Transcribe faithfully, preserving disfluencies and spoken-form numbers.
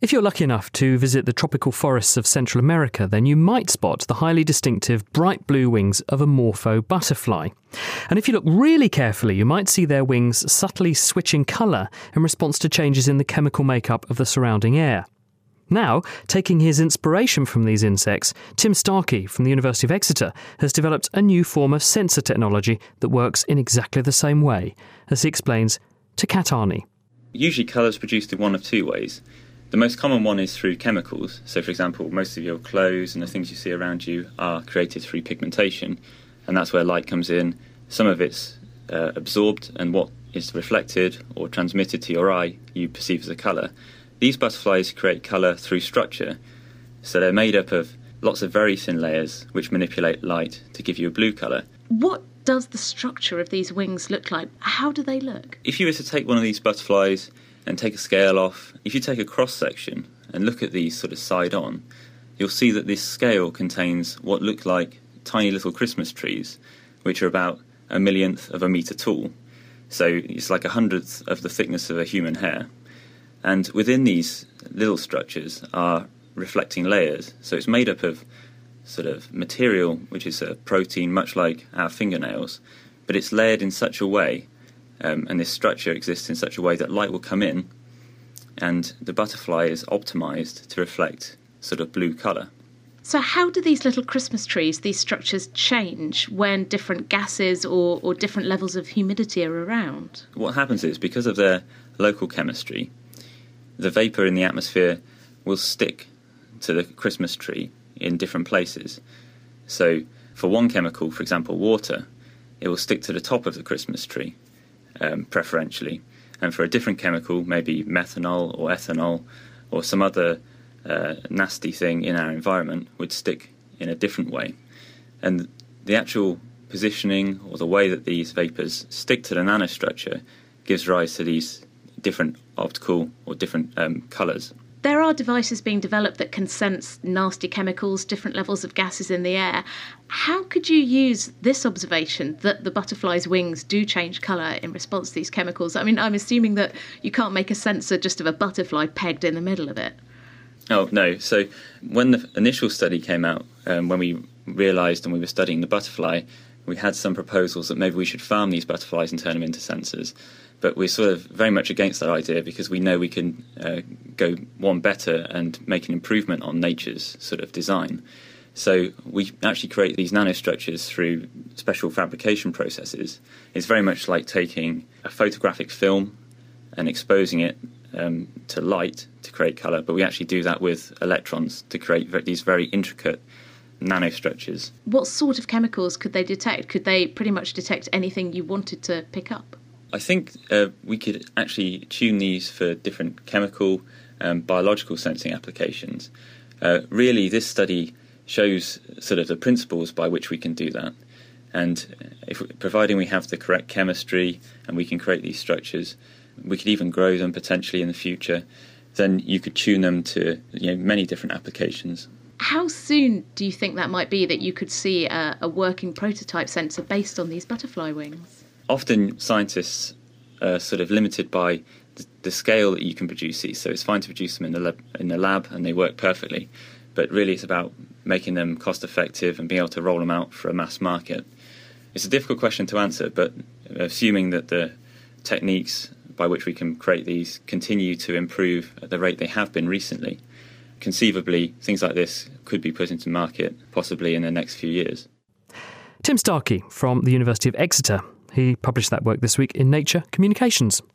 If you're lucky enough to visit the tropical forests of Central America, then you might spot the highly distinctive bright blue wings of a morpho butterfly. And if you look really carefully, you might see their wings subtly switching colour in response to changes in the chemical makeup of the surrounding air. Now, taking his inspiration from these insects, Tim Starkey from the University of Exeter has developed a new form of sensor technology that works in exactly the same way, as he explains to Kat Arney. Usually colour is produced in one of two ways. The most common one is through chemicals. So, for example, most of your clothes and the things you see around you are created through pigmentation, and that's where light comes in. Some of it's uh, absorbed, and what is reflected or transmitted to your eye you perceive as a colour. These butterflies create colour through structure, so they're made up of lots of very thin layers which manipulate light to give you a blue colour. What does the structure of these wings look like? How do they look? If you were to take one of these butterflies and take a scale off, if you take a cross-section and look at these sort of side-on, you'll see that this scale contains what look like tiny little Christmas trees, which are about a millionth of a metre tall. So it's like a hundredth of the thickness of a human hair. And within these little structures are reflecting layers. So it's made up of sort of material, which is a protein much like our fingernails, but it's layered in such a way, um, and this structure exists in such a way that light will come in, and the butterfly is optimised to reflect sort of blue colour. So how do these little Christmas trees, these structures, change when different gases or, or different levels of humidity are around? What happens is, because of their local chemistry, the vapour in the atmosphere will stick to the Christmas tree in different places. So for one chemical, for example water, it will stick to the top of the Christmas tree, um, preferentially. And for a different chemical, maybe methanol or ethanol or some other uh, nasty thing in our environment, would stick in a different way. And the actual positioning or the way that these vapours stick to the nanostructure gives rise to these different optical or different um, colours. There are devices being developed that can sense nasty chemicals, different levels of gases in the air. How could you use this observation that the butterfly's wings do change colour in response to these chemicals? I mean, I'm assuming that you can't make a sensor just of a butterfly pegged in the middle of it. Oh, no. So when the initial study came out, um, when we realised and we were studying the butterfly, we had some proposals that maybe we should farm these butterflies and turn them into sensors. But we're sort of very much against that idea because we know we can uh, go one better and make an improvement on nature's sort of design. So we actually create these nanostructures through special fabrication processes. It's very much like taking a photographic film and exposing it um, to light to create colour, but we actually do that with electrons to create these very intricate nanostructures. What sort of chemicals could they detect? Could they pretty much detect anything you wanted to pick up? I think uh, we could actually tune these for different chemical and biological sensing applications. Uh, really, this study shows sort of the principles by which we can do that. And if providing we have the correct chemistry and we can create these structures, we could even grow them potentially in the future, then you could tune them to, you know, many different applications. How soon do you think that might be that you could see a, a working prototype sensor based on these butterfly wings? Often scientists are sort of limited by the, the scale that you can produce these. So it's fine to produce them in the lab, in the lab and they work perfectly. But really it's about making them cost effective and being able to roll them out for a mass market. It's a difficult question to answer, but assuming that the techniques by which we can create these continue to improve at the rate they have been recently, conceivably things like this could be put into market possibly in the next few years. Tim Starkey from the University of Exeter. He published that work this week in Nature Communications.